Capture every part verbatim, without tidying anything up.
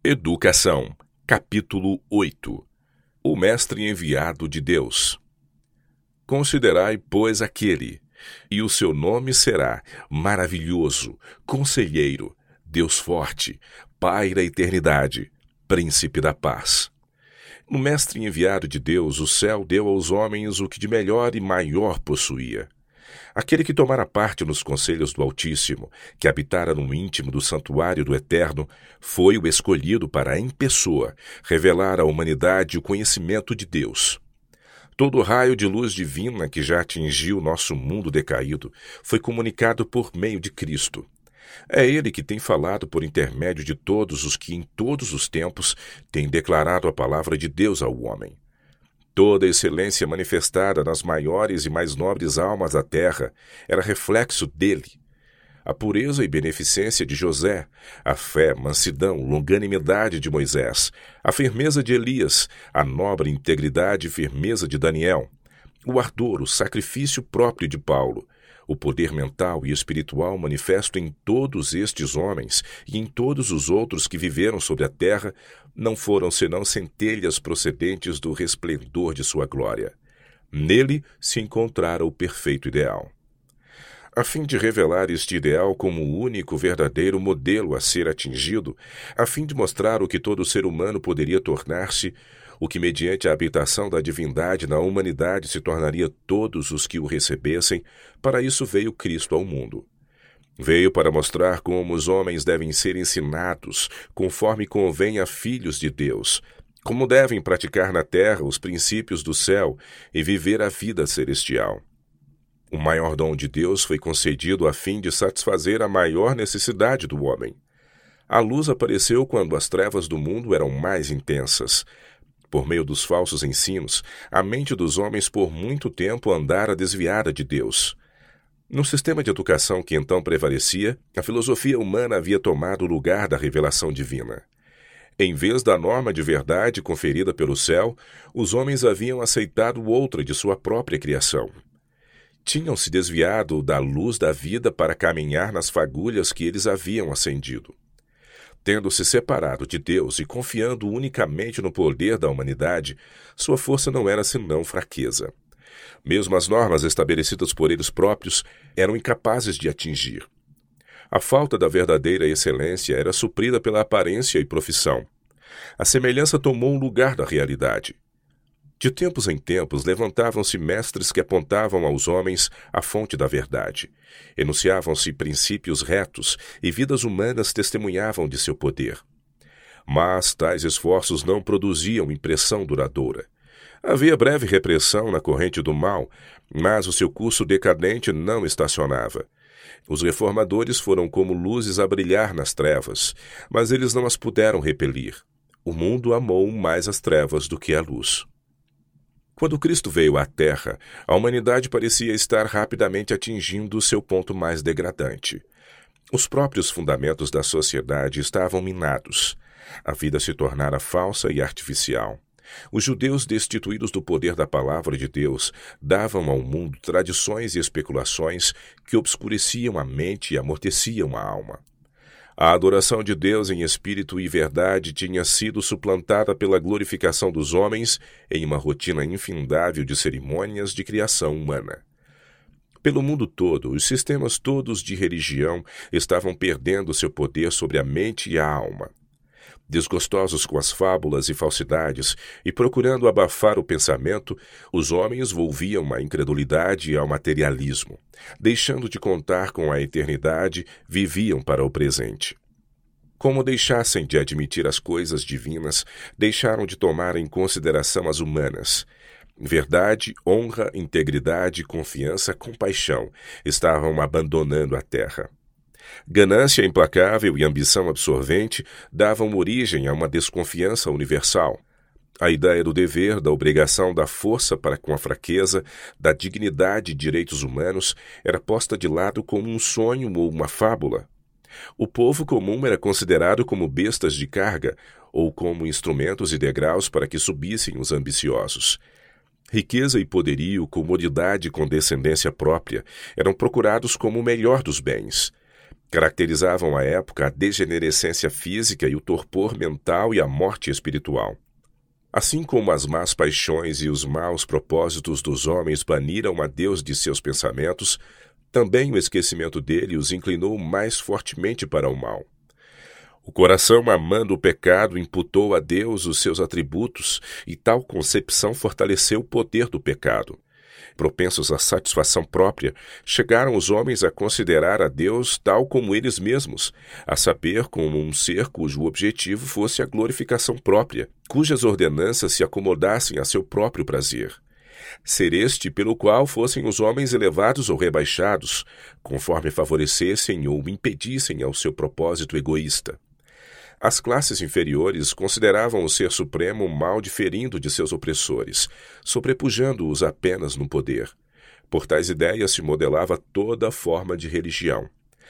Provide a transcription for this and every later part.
Educação, capítulo oito. O mestre enviado de Deus. Considerai, pois, aquele, e o seu nome será maravilhoso, conselheiro, Deus forte, Pai da eternidade, príncipe da paz. No mestre enviado de Deus, o céu deu aos homens o que de melhor e maior possuía. Aquele que tomara parte nos conselhos do Altíssimo, que habitara no íntimo do santuário do Eterno, foi o escolhido para, em pessoa, revelar à humanidade o conhecimento de Deus. Todo o raio de luz divina que já atingiu nosso mundo decaído foi comunicado por meio de Cristo. É Ele que tem falado por intermédio de todos os que, em todos os tempos, têm declarado a palavra de Deus ao homem. Toda a excelência manifestada nas maiores e mais nobres almas da terra era reflexo dele. A pureza e beneficência de José, a fé, mansidão, longanimidade de Moisés, a firmeza de Elias, a nobre integridade e firmeza de Daniel, o ardor, o sacrifício próprio de Paulo, o poder mental e espiritual manifesto em todos estes homens e em todos os outros que viveram sobre a terra não foram senão centelhas procedentes do resplendor de sua glória. Nele se encontrara o perfeito ideal. A fim de revelar este ideal como o único verdadeiro modelo a ser atingido, a fim de mostrar o que todo ser humano poderia tornar-se, o que mediante a habitação da divindade na humanidade se tornaria todos os que o recebessem, para isso veio Cristo ao mundo. Veio para mostrar como os homens devem ser ensinados, conforme convém a filhos de Deus, como devem praticar na terra os princípios do céu e viver a vida celestial. O maior dom de Deus foi concedido a fim de satisfazer a maior necessidade do homem. A luz apareceu quando as trevas do mundo eram mais intensas. Por meio dos falsos ensinos, a mente dos homens por muito tempo andara desviada de Deus. No sistema de educação que então prevalecia, a filosofia humana havia tomado o lugar da revelação divina. Em vez da norma de verdade conferida pelo céu, os homens haviam aceitado outra de sua própria criação. Tinham se desviado da luz da vida para caminhar nas fagulhas que eles haviam acendido. Tendo-se separado de Deus e confiando unicamente no poder da humanidade, sua força não era senão fraqueza. Mesmo as normas estabelecidas por eles próprios eram incapazes de atingir. A falta da verdadeira excelência era suprida pela aparência e profissão. A semelhança tomou o lugar da realidade. De tempos em tempos levantavam-se mestres que apontavam aos homens a fonte da verdade. Enunciavam-se princípios retos e vidas humanas testemunhavam de seu poder. Mas tais esforços não produziam impressão duradoura. Havia breve repressão na corrente do mal, mas o seu curso decadente não estacionava. Os reformadores foram como luzes a brilhar nas trevas, mas eles não as puderam repelir. O mundo amou mais as trevas do que a luz. Quando Cristo veio à Terra, a humanidade parecia estar rapidamente atingindo o seu ponto mais degradante. Os próprios fundamentos da sociedade estavam minados. A vida se tornara falsa e artificial. Os judeus, destituídos do poder da palavra de Deus, davam ao mundo tradições e especulações que obscureciam a mente e amorteciam a alma. A adoração de Deus em espírito e verdade tinha sido suplantada pela glorificação dos homens em uma rotina infindável de cerimônias de criação humana. Pelo mundo todo, os sistemas todos de religião estavam perdendo seu poder sobre a mente e a alma. Desgostosos com as fábulas e falsidades e procurando abafar o pensamento, os homens volviam à incredulidade e ao materialismo. Deixando de contar com a eternidade, viviam para o presente. Como deixassem de admitir as coisas divinas, deixaram de tomar em consideração as humanas. Verdade, honra, integridade, confiança, compaixão estavam abandonando a terra. Ganância implacável e ambição absorvente davam origem a uma desconfiança universal. A ideia do dever, da obrigação, da força para com a fraqueza, da dignidade e direitos humanos era posta de lado como um sonho ou uma fábula. O povo comum era considerado como bestas de carga ou como instrumentos e degraus para que subissem os ambiciosos. Riqueza e poderio, comodidade e condescendência própria eram procurados como o melhor dos bens. Caracterizavam a época a degenerescência física e o torpor mental e a morte espiritual. Assim como as más paixões e os maus propósitos dos homens baniram a Deus de seus pensamentos, também o esquecimento dele os inclinou mais fortemente para o mal. O coração, amando o pecado, imputou a Deus os seus atributos, e tal concepção fortaleceu o poder do pecado. Propensos à satisfação própria, chegaram os homens a considerar a Deus tal como eles mesmos, a saber, como um ser cujo objetivo fosse a glorificação própria, cujas ordenanças se acomodassem a seu próprio prazer. Ser este pelo qual fossem os homens elevados ou rebaixados, conforme favorecessem ou impedissem ao seu propósito egoísta. As classes inferiores consideravam o Ser Supremo mal diferindo de seus opressores, sobrepujando-os apenas no poder. Por tais ideias se modelava toda forma de religião.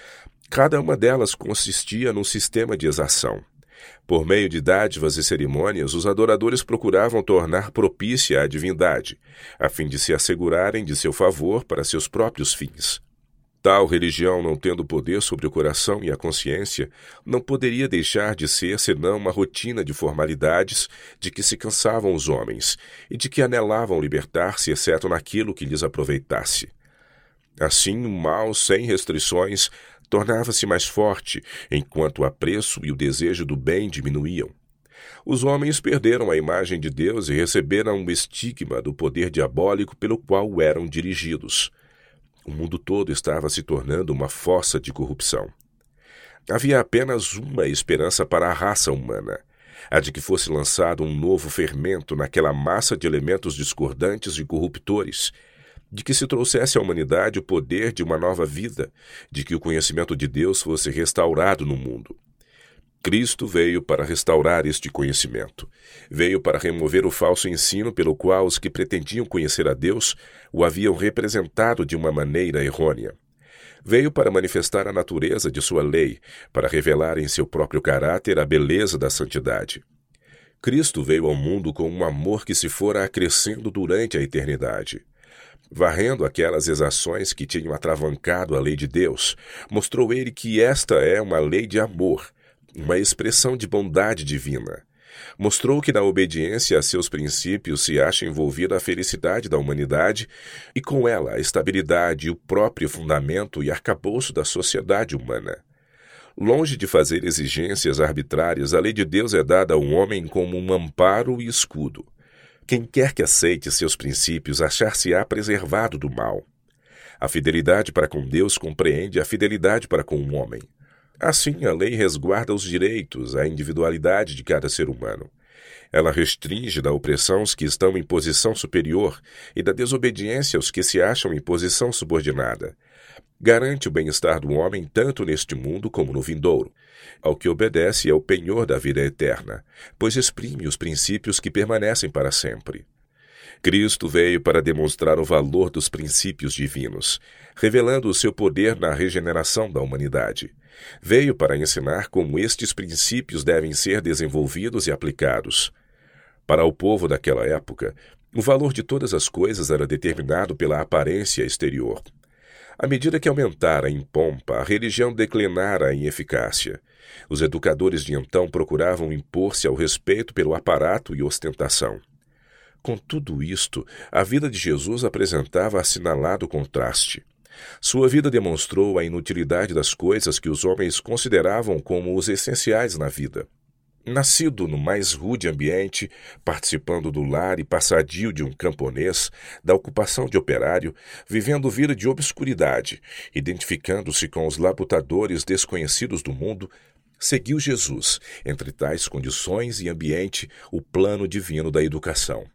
Cada uma delas consistia num sistema de exação. Por meio de dádivas e cerimônias, os adoradores procuravam tornar propícia a divindade, a fim de se assegurarem de seu favor para seus próprios fins. Tal religião, não tendo poder sobre o coração e a consciência, não poderia deixar de ser senão uma rotina de formalidades de que se cansavam os homens e de que anelavam libertar-se, exceto naquilo que lhes aproveitasse. Assim, o mal, sem restrições, tornava-se mais forte, enquanto o apreço e o desejo do bem diminuíam. Os homens perderam a imagem de Deus e receberam o estigma do poder diabólico pelo qual eram dirigidos. O mundo todo estava se tornando uma fossa de corrupção. Havia apenas uma esperança para a raça humana, a de que fosse lançado um novo fermento naquela massa de elementos discordantes e corruptores, de que se trouxesse à humanidade o poder de uma nova vida, de que o conhecimento de Deus fosse restaurado no mundo. Cristo veio para restaurar este conhecimento. Veio para remover o falso ensino pelo qual os que pretendiam conhecer a Deus o haviam representado de uma maneira errônea. Veio para manifestar a natureza de sua lei, para revelar em seu próprio caráter a beleza da santidade. Cristo veio ao mundo com um amor que se fora acrescendo durante a eternidade. Varrendo aquelas exações que tinham atravancado a lei de Deus, mostrou ele que esta é uma lei de amor, uma expressão de bondade divina. Mostrou que na obediência a seus princípios se acha envolvida a felicidade da humanidade e com ela a estabilidade e o próprio fundamento e arcabouço da sociedade humana. Longe de fazer exigências arbitrárias, a lei de Deus é dada ao homem como um amparo e escudo. Quem quer que aceite seus princípios achar-se-á preservado do mal. A fidelidade para com Deus compreende a fidelidade para com o homem. Assim, a lei resguarda os direitos, a individualidade de cada ser humano. Ela restringe da opressão os que estão em posição superior e da desobediência os que se acham em posição subordinada. Garante o bem-estar do homem tanto neste mundo como no vindouro. Ao que obedece é o penhor da vida eterna, pois exprime os princípios que permanecem para sempre. Cristo veio para demonstrar o valor dos princípios divinos, revelando o seu poder na regeneração da humanidade. Veio para ensinar como estes princípios devem ser desenvolvidos e aplicados. Para o povo daquela época, o valor de todas as coisas era determinado pela aparência exterior. À medida que aumentara em pompa, a religião declinara em eficácia. Os educadores de então procuravam impor-se ao respeito pelo aparato e ostentação. Com tudo isto, a vida de Jesus apresentava assinalado contraste. Sua vida demonstrou a inutilidade das coisas que os homens consideravam como os essenciais na vida. Nascido no mais rude ambiente, participando do lar e passadio de um camponês, da ocupação de operário, vivendo vida de obscuridade, identificando-se com os labutadores desconhecidos do mundo, seguiu Jesus, entre tais condições e ambiente, o plano divino da educação.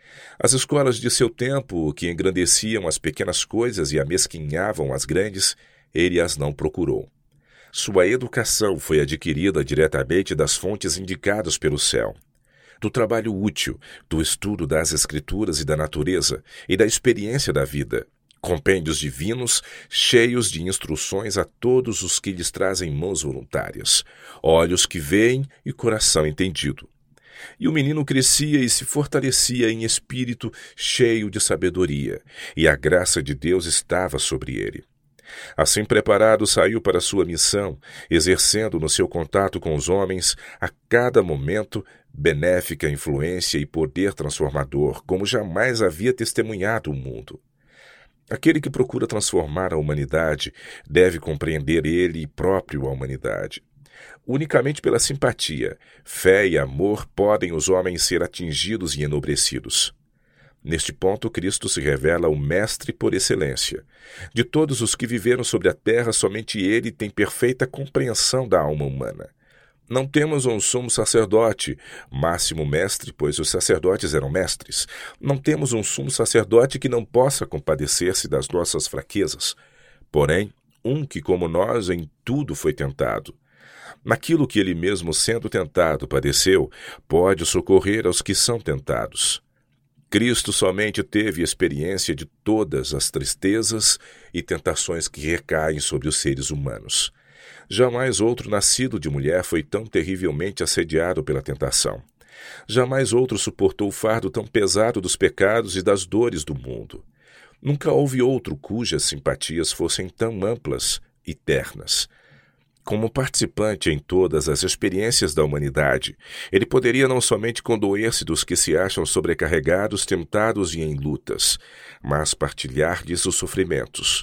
As escolas de seu tempo, que engrandeciam as pequenas coisas e amesquinhavam as grandes, ele as não procurou. Sua educação foi adquirida diretamente das fontes indicadas pelo céu. Do trabalho útil, do estudo das escrituras e da natureza, e da experiência da vida. Compêndios divinos, cheios de instruções a todos os que lhes trazem mãos voluntárias, olhos que veem e coração entendido. E o menino crescia e se fortalecia em espírito cheio de sabedoria, e a graça de Deus estava sobre ele. Assim preparado, saiu para sua missão, exercendo no seu contato com os homens, a cada momento, benéfica influência e poder transformador, como jamais havia testemunhado o mundo. Aquele que procura transformar a humanidade deve compreender ele próprio a humanidade. Unicamente pela simpatia, fé e amor podem os homens ser atingidos e enobrecidos. Neste ponto, Cristo se revela o Mestre por excelência. De todos os que viveram sobre a terra, somente ele tem perfeita compreensão da alma humana. Não temos um sumo sacerdote, máximo mestre, pois os sacerdotes eram mestres. Não temos um sumo sacerdote que não possa compadecer-se das nossas fraquezas. Porém, um que, como nós, em tudo foi tentado. Naquilo que ele mesmo, sendo tentado, padeceu, pode socorrer aos que são tentados. Cristo somente teve experiência de todas as tristezas e tentações que recaem sobre os seres humanos. Jamais outro nascido de mulher foi tão terrivelmente assediado pela tentação. Jamais outro suportou o fardo tão pesado dos pecados e das dores do mundo. Nunca houve outro cujas simpatias fossem tão amplas e ternas. Como participante em todas as experiências da humanidade, ele poderia não somente condoer-se dos que se acham sobrecarregados, tentados e em lutas, mas partilhar-lhes os sofrimentos.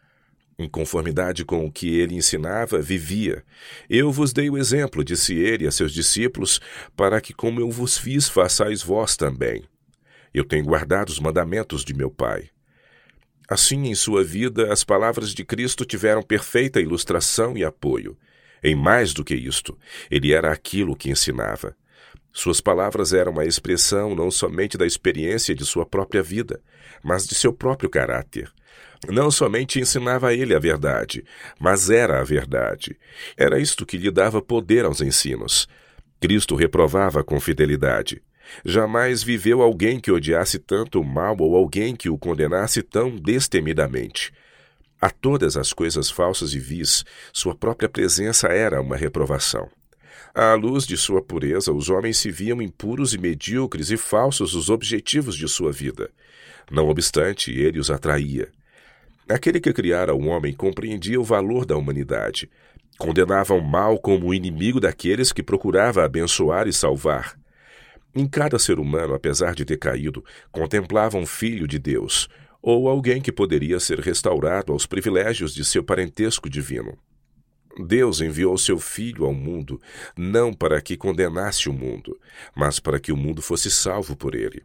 Em conformidade com o que ele ensinava, vivia. Eu vos dei o exemplo, disse ele a seus discípulos, para que, como eu vos fiz, façais vós também. Eu tenho guardado os mandamentos de meu Pai. Assim, em sua vida, as palavras de Cristo tiveram perfeita ilustração e apoio. Em mais do que isto, ele era aquilo que ensinava. Suas palavras eram a expressão não somente da experiência de sua própria vida, mas de seu próprio caráter. Não somente ensinava a ele a verdade, mas era a verdade. Era isto que lhe dava poder aos ensinos. Cristo reprovava com fidelidade. Jamais viveu alguém que odiasse tanto o mal ou alguém que o condenasse tão destemidamente. A todas as coisas falsas e vis, sua própria presença era uma reprovação. À luz de sua pureza, os homens se viam impuros e medíocres e falsos os objetivos de sua vida. Não obstante, ele os atraía. Aquele que criara o homem compreendia o valor da humanidade. Condenava o mal como o inimigo daqueles que procurava abençoar e salvar. Em cada ser humano, apesar de ter caído, contemplava um filho de Deus, ou alguém que poderia ser restaurado aos privilégios de seu parentesco divino. Deus enviou seu Filho ao mundo, não para que condenasse o mundo, mas para que o mundo fosse salvo por ele.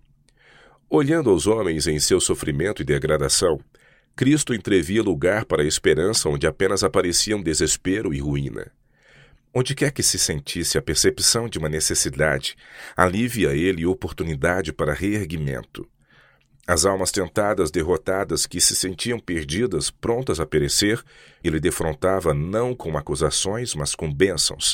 Olhando aos homens em seu sofrimento e degradação, Cristo entrevia lugar para a esperança onde apenas apareciam desespero e ruína. Onde quer que se sentisse a percepção de uma necessidade, alivia a ele oportunidade para reerguimento. As almas tentadas, derrotadas, que se sentiam perdidas, prontas a perecer, ele defrontava não com acusações, mas com bênçãos.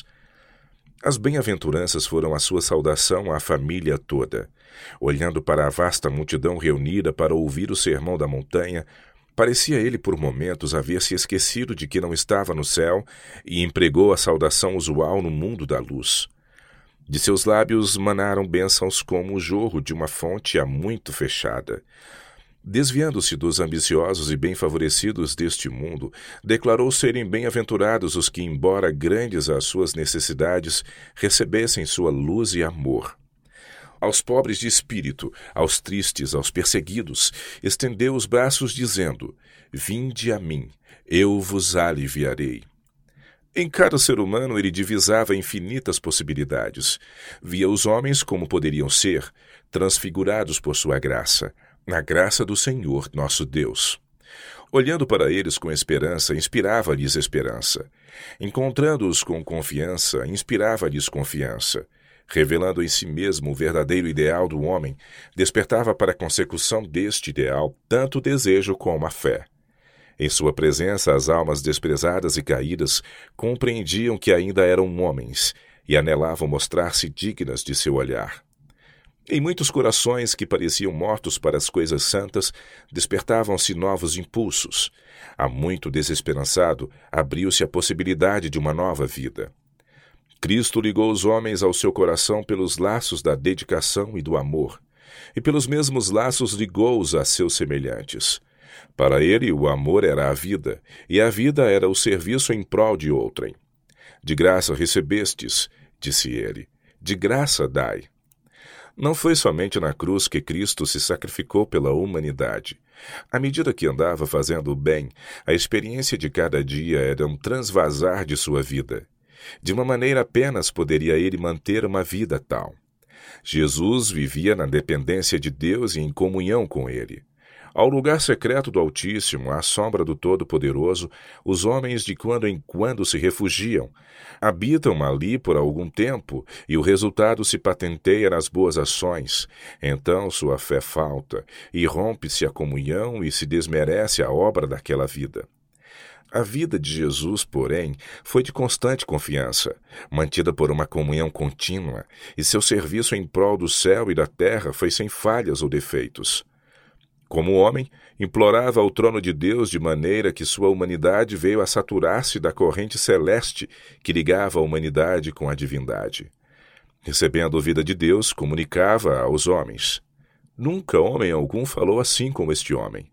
As bem-aventuranças foram a sua saudação à família toda. Olhando para a vasta multidão reunida para ouvir o sermão da montanha, parecia ele por momentos haver se esquecido de que não estava no céu e empregou a saudação usual no mundo da luz. De seus lábios manaram bênçãos como o jorro de uma fonte há muito fechada. Desviando-se dos ambiciosos e bem favorecidos deste mundo, declarou serem bem-aventurados os que, embora grandes as suas necessidades, recebessem sua luz e amor. Aos pobres de espírito, aos tristes, aos perseguidos, estendeu os braços dizendo: Vinde a mim, eu vos aliviarei. Em cada ser humano ele divisava infinitas possibilidades. Via os homens como poderiam ser, transfigurados por sua graça, na graça do Senhor nosso Deus. Olhando para eles com esperança, inspirava-lhes esperança. Encontrando-os com confiança, inspirava-lhes confiança. Revelando em si mesmo o verdadeiro ideal do homem, despertava para a consecução deste ideal tanto o desejo como a fé. Em sua presença, as almas desprezadas e caídas compreendiam que ainda eram homens e anelavam mostrar-se dignas de seu olhar. Em muitos corações que pareciam mortos para as coisas santas, despertavam-se novos impulsos. A muito desesperançado, abriu-se a possibilidade de uma nova vida. Cristo ligou os homens ao seu coração pelos laços da dedicação e do amor, e pelos mesmos laços ligou-os a seus semelhantes. Para ele, o amor era a vida, e a vida era o serviço em prol de outrem. De graça recebestes, disse ele, de graça dai. Não foi somente na cruz que Cristo se sacrificou pela humanidade. À medida que andava fazendo o bem, a experiência de cada dia era um transvasar de sua vida. De uma maneira apenas poderia ele manter uma vida tal. Jesus vivia na dependência de Deus e em comunhão com ele. Ao lugar secreto do Altíssimo, à sombra do Todo-Poderoso, os homens de quando em quando se refugiam. Habitam ali por algum tempo, e o resultado se patenteia nas boas ações. Então sua fé falta, e rompe-se a comunhão e se desmerece a obra daquela vida. A vida de Jesus, porém, foi de constante confiança, mantida por uma comunhão contínua, e seu serviço em prol do céu e da terra foi sem falhas ou defeitos. Como homem, implorava ao trono de Deus de maneira que sua humanidade veio a saturar-se da corrente celeste que ligava a humanidade com a divindade. Recebendo a vida de Deus, comunicava aos homens. Nunca homem algum falou assim como este homem.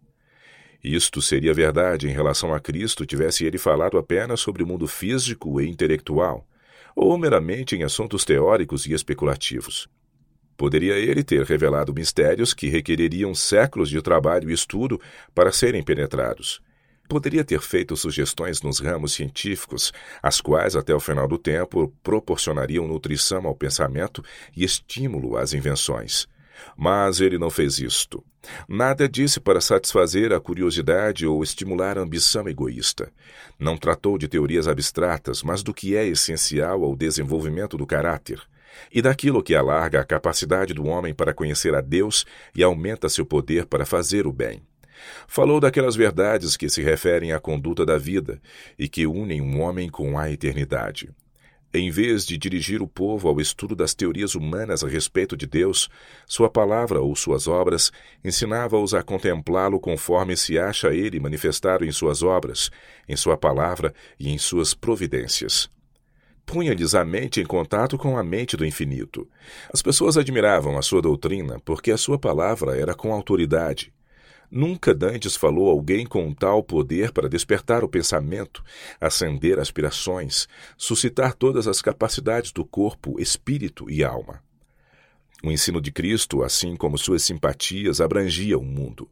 Isto seria verdade em relação a Cristo tivesse ele falado apenas sobre o mundo físico e intelectual, ou meramente em assuntos teóricos e especulativos. Poderia ele ter revelado mistérios que requereriam séculos de trabalho e estudo para serem penetrados. Poderia ter feito sugestões nos ramos científicos, as quais, até o final do tempo, proporcionariam nutrição ao pensamento e estímulo às invenções. Mas ele não fez isto. Nada disse para satisfazer a curiosidade ou estimular a ambição egoísta. Não tratou de teorias abstratas, mas do que é essencial ao desenvolvimento do caráter, e daquilo que alarga a capacidade do homem para conhecer a Deus e aumenta seu poder para fazer o bem. Falou daquelas verdades que se referem à conduta da vida e que unem um homem com a eternidade. Em vez de dirigir o povo ao estudo das teorias humanas a respeito de Deus, sua palavra ou suas obras ensinava-os a contemplá-lo conforme se acha ele manifestado em suas obras, em sua palavra e em suas providências. Punha-lhes a mente em contato com a mente do infinito. As pessoas admiravam a sua doutrina porque a sua palavra era com autoridade. Nunca dantes falou alguém com tal poder para despertar o pensamento, acender aspirações, suscitar todas as capacidades do corpo, espírito e alma. O ensino de Cristo, assim como suas simpatias, abrangia o mundo.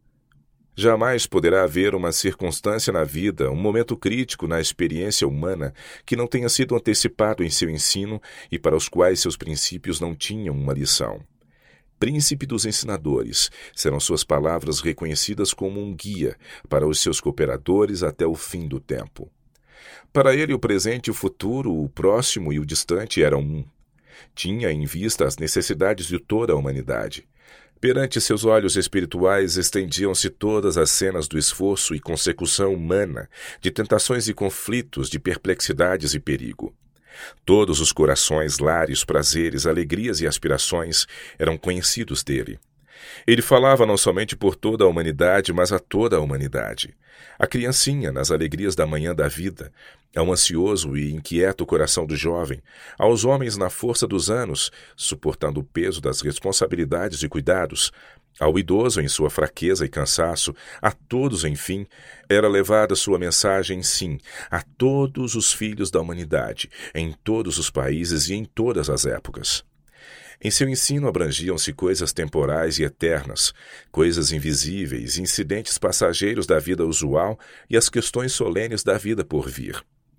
Jamais poderá haver uma circunstância na vida, um momento crítico na experiência humana que não tenha sido antecipado em seu ensino e para os quais seus princípios não tinham uma lição. Príncipe dos ensinadores, serão suas palavras reconhecidas como um guia para os seus cooperadores até o fim do tempo. Para ele o presente e o futuro, o próximo e o distante eram um. Tinha em vista as necessidades de toda a humanidade. Perante seus olhos espirituais estendiam-se todas as cenas do esforço e consecução humana, de tentações e conflitos, de perplexidades e perigo. Todos os corações, lares, prazeres, alegrias e aspirações eram conhecidos dele. Ele falava não somente por toda a humanidade, mas a toda a humanidade. A criancinha, nas alegrias da manhã da vida, ao ansioso e inquieto coração do jovem, aos homens na força dos anos, suportando o peso das responsabilidades e cuidados, ao idoso em sua fraqueza e cansaço, a todos, enfim, era levada sua mensagem, sim, a todos os filhos da humanidade, em todos os países e em todas as épocas. Em seu ensino abrangiam-se coisas temporais e eternas, coisas invisíveis, incidentes passageiros da vida usual e as questões solenes da vida por vir.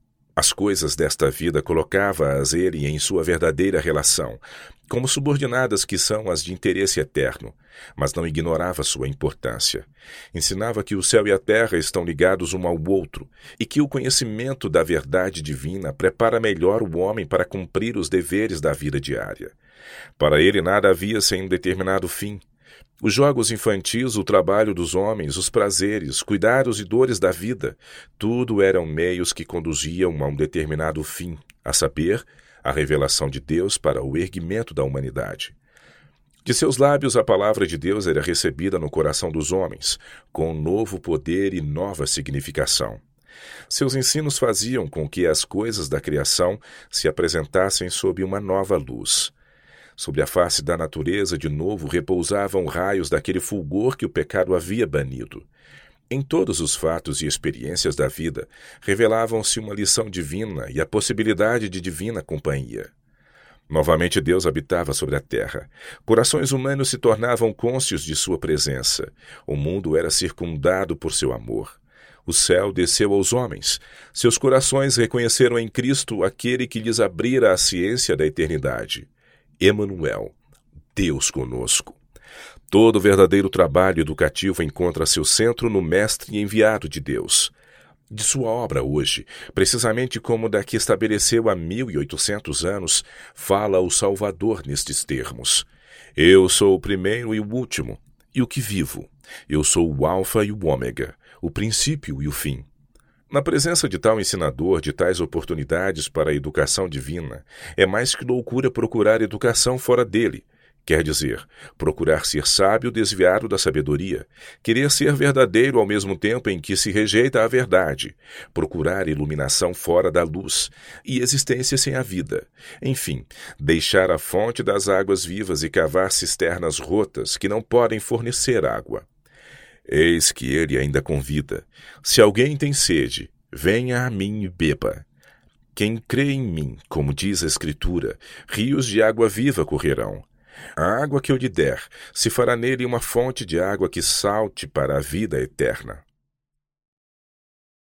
As coisas desta vida colocava-as ele em sua verdadeira relação, como subordinadas que são as de interesse eterno, mas não ignorava sua importância. Ensinava que o céu e a terra estão ligados um ao outro e que o conhecimento da verdade divina prepara melhor o homem para cumprir os deveres da vida diária. Para ele nada havia sem um determinado fim. Os jogos infantis, o trabalho dos homens, os prazeres, cuidados e dores da vida, tudo eram meios que conduziam a um determinado fim, a saber, a revelação de Deus para o erguimento da humanidade. De seus lábios a palavra de Deus era recebida no coração dos homens, com novo poder e nova significação. Seus ensinos faziam com que as coisas da criação se apresentassem sob uma nova luz. Sobre a face da natureza, de novo, repousavam raios daquele fulgor que o pecado havia banido. Em todos os fatos e experiências da vida, revelavam-se uma lição divina e a possibilidade de divina companhia. Novamente Deus habitava sobre a terra. Corações humanos se tornavam cônscios de sua presença. O mundo era circundado por seu amor. O céu desceu aos homens. Seus corações reconheceram em Cristo aquele que lhes abrira a ciência da eternidade. Emanuel, Deus conosco. Todo verdadeiro trabalho educativo encontra seu centro no Mestre enviado de Deus. De sua obra hoje, precisamente como da que estabeleceu há mil e oitocentos anos, fala o Salvador nestes termos. Eu sou o primeiro e o último, e o que vivo. Eu sou o Alfa e o Ômega, o princípio e o fim. Na presença de tal ensinador, de tais oportunidades para a educação divina, é mais que loucura procurar educação fora dele. Quer dizer, procurar ser sábio desviado da sabedoria, querer ser verdadeiro ao mesmo tempo em que se rejeita a verdade, procurar iluminação fora da luz e existência sem a vida. Enfim, deixar a fonte das águas vivas e cavar cisternas rotas que não podem fornecer água. Eis que ele ainda convida: se alguém tem sede, venha a mim e beba. Quem crê em mim, como diz a Escritura, rios de água viva correrão. A água que eu lhe der, se fará nele uma fonte de água que salte para a vida eterna.